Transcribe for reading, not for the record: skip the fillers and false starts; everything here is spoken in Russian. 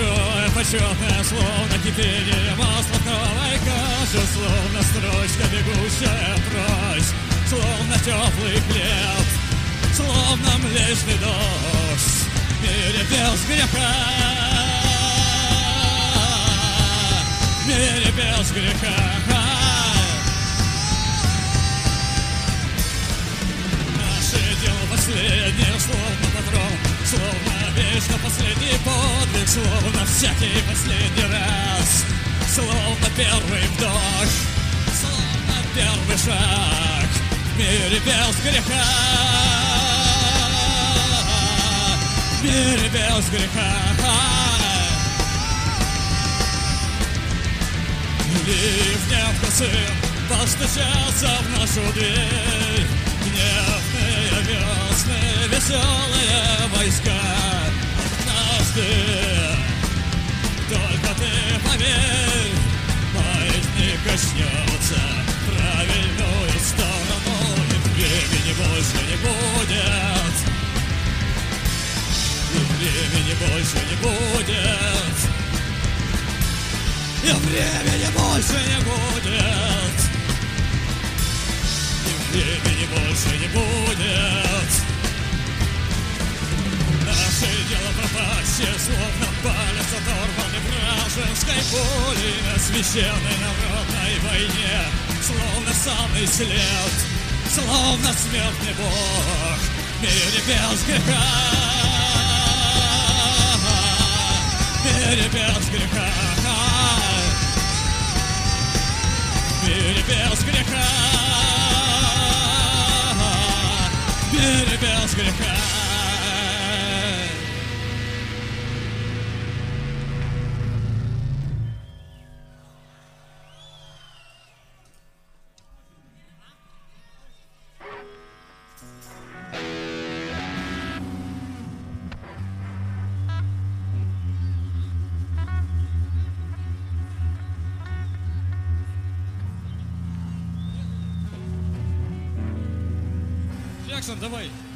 большое почетное, словно кипение масла в кровавой каше, словно строчка, бегущая прочь, словно теплый хлеб, словно млечный дождь в мире без греха, в мире без греха. Последнее, словно патрон, словно вечно последний подвиг, словно всякий последний раз, словно первый вдох, словно первый шаг в мире без греха, в мире без греха. Ливнем косым постучаться в нашу дверь, гневные весны, веселые войска. Однажды, только ты поверь, маятник качнется в правильную сторону, и времени больше не будет, и времени больше не будет, и времени больше не будет. Времени больше не будет. Наше дело пропащее, словно палец оторванный вражеской пулей на священной народной войне, словно самый след, словно смертный Бог в мире без греха, в мире без греха, в мире без греха. В мире без греха. Джексон, давай.